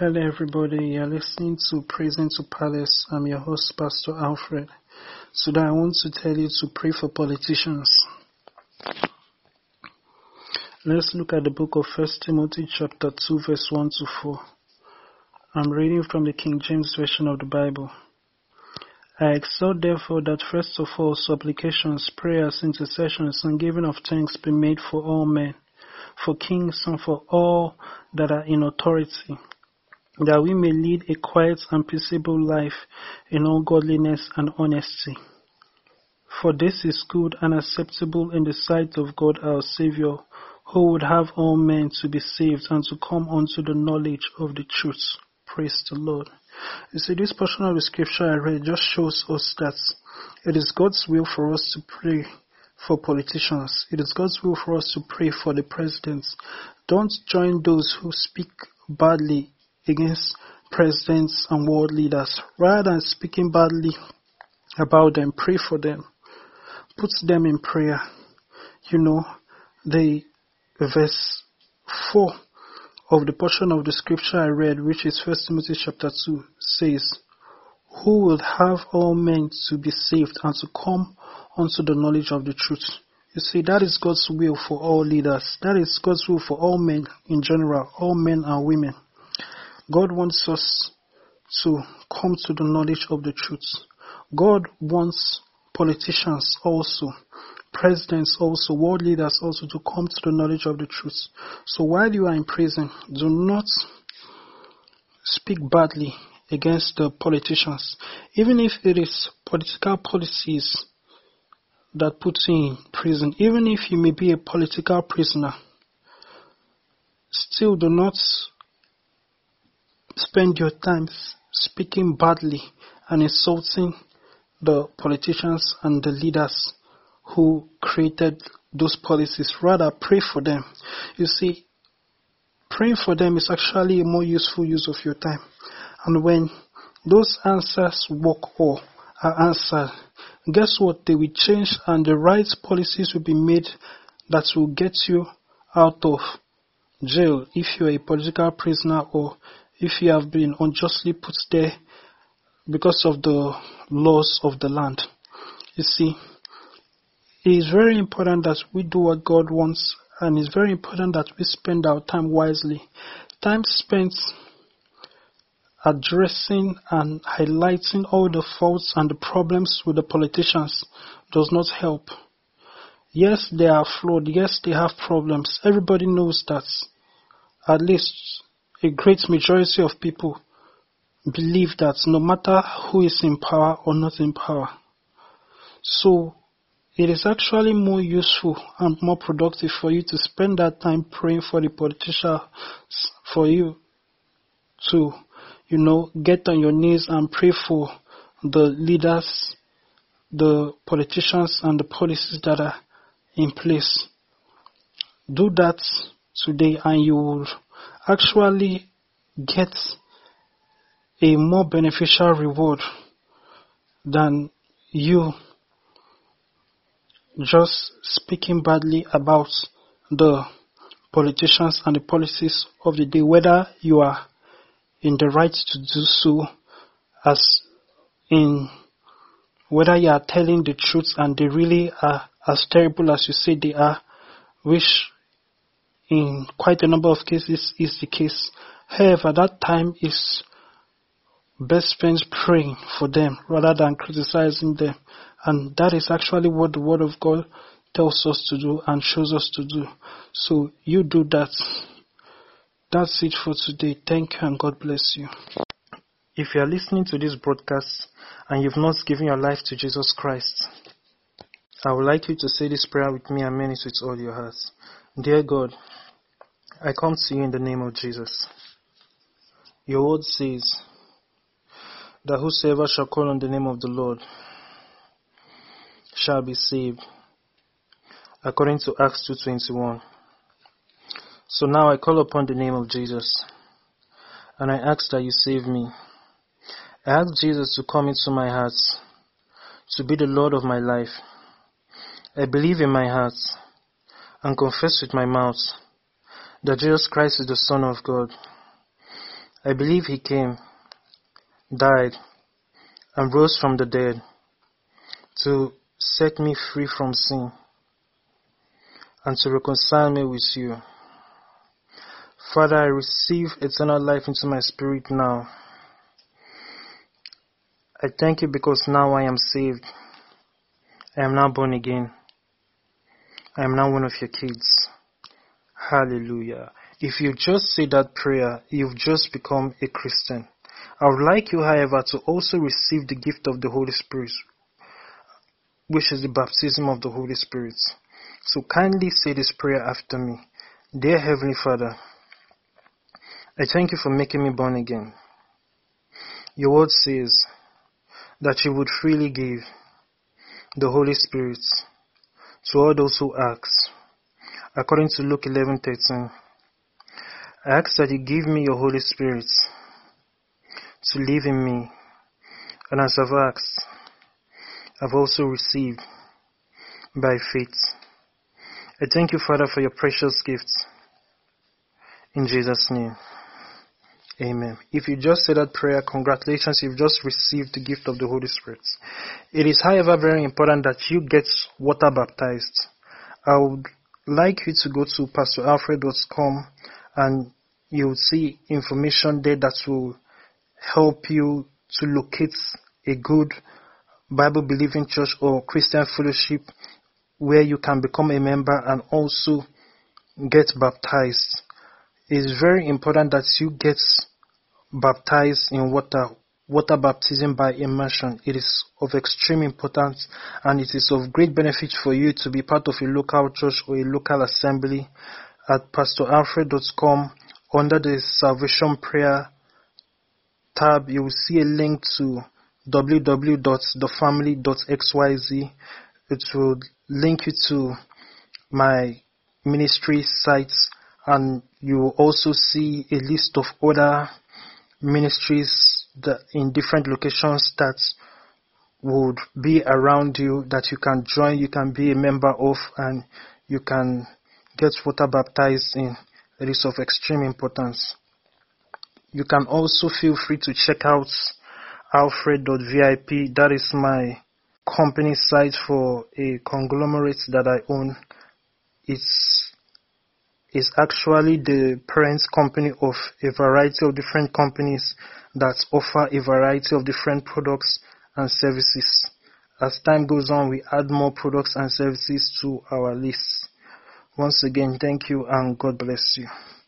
Hello everybody, you're listening to Praising to Palace. I'm your host, Pastor Alfred. Today I want to tell you to pray for politicians. Let's look at the book of 1 Timothy chapter 2 verse 1 to 4. I'm reading from the King James Version of the Bible. I exhort therefore that first of all supplications, prayers, intercessions, and giving of thanks be made for all men, for kings and for all that are in authority, that we may lead a quiet and peaceable life in all godliness and honesty. For this is good and acceptable in the sight of God our Saviour, who would have all men to be saved and to come unto the knowledge of the truth. Praise the Lord. You see, this portion of the scripture I read just shows us that it is God's will for us to pray for politicians. It is God's will for us to pray for the presidents. Don't join those who speak badly against presidents and world leaders. Rather than speaking badly about them, pray for them. Put them in prayer. The verse 4 of the portion of the scripture I read, which is 1 Timothy chapter 2, says, who will have all men to be saved and to come unto the knowledge of the truth. You see, that is God's will for all leaders. That is God's will for all men in general, all men and women. God wants us to come to the knowledge of the truth. God wants politicians also, presidents also, world leaders also to come to the knowledge of the truth. So while you are in prison, do not speak badly against the politicians. Even if it is political policies that put you in prison, even if you may be a political prisoner, still do not spend your time speaking badly and insulting the politicians and the leaders who created those policies. Rather, pray for them. You see, praying for them is actually a more useful use of your time. And when those answers work or are answered, guess what? They will change and the right policies will be made that will get you out of jail if you're a political prisoner or if you have been unjustly put there because of the laws of the land. You see, it is very important that we do what God wants, and it's very important that we spend our time wisely. Time spent addressing and highlighting all the faults and the problems with the politicians does not help. Yes, they are flawed. Yes, they have problems. Everybody knows that. At least a great majority of people believe that no matter who is in power or not in power. So it is actually more useful and more productive for you to spend that time praying for the politicians, for you to, get on your knees and pray for the leaders, the politicians and the policies that are in place. Do that today and you will actually get a more beneficial reward than you just speaking badly about the politicians and the policies of the day, whether you are in the right to do so, as in whether you are telling the truth and they really are as terrible as you say they are, which in quite a number of cases is the case. However, that time is best spent praying for them rather than criticizing them. And that is actually what the Word of God tells us to do and shows us to do. So you do that. That's it for today. Thank you and God bless you. If you are listening to this broadcast and you've not given your life to Jesus Christ, I would like you to say this prayer with me and mean it with all your heart. Dear God, I come to you in the name of Jesus. Your word says that whosoever shall call on the name of the Lord shall be saved, according to Acts 2:21. So now I call upon the name of Jesus, and I ask that you save me. I ask Jesus to come into my heart, to be the Lord of my life. I believe in my heart and confess with my mouth that Jesus Christ is the Son of God, I believe he came, died, and rose from the dead to set me free from sin and to reconcile me with you. Father, I receive eternal life into my spirit now. I thank you because now I am saved. I am now born again. I am now one of your kids. Hallelujah. If you just say that prayer, you've just become a Christian. I would like you, however, to also receive the gift of the Holy Spirit, which is the baptism of the Holy Spirit. So kindly say this prayer after me. Dear Heavenly Father, I thank you for making me born again. Your word says that you would freely give the Holy Spirit to all those who ask. According to Luke 11:13, I ask that you give me your Holy Spirit to live in me. And as I've asked, I've also received by faith. I thank you, Father, for your precious gifts. In Jesus' name, amen. If you just said that prayer, congratulations, you've just received the gift of the Holy Spirit. It is, however, very important that you get water baptized. I would like you to go to pastoralfred.com and you will see information there that will help you to locate a good Bible-believing church or Christian fellowship where you can become a member and also get baptized. It is very important that you get baptized in water baptism by immersion. It is of extreme importance and it is of great benefit for you to be part of a local church or a local assembly. At pastoralfred.com, under the Salvation Prayer tab, you will see a link to www.thefamily.xyz. It will link you to my ministry sites, and you will also see a list of other ministries that in different locations that would be around you that you can join, you can be a member of, and you can get water baptized in. It is of extreme importance. You can also feel free to check out alfred.vip. That is my company site for a conglomerate that I own. It's actually the parent company of a variety of different companies that offer a variety of different products and services. As time goes on, we add more products and services to our list. Once again, thank you and God bless you.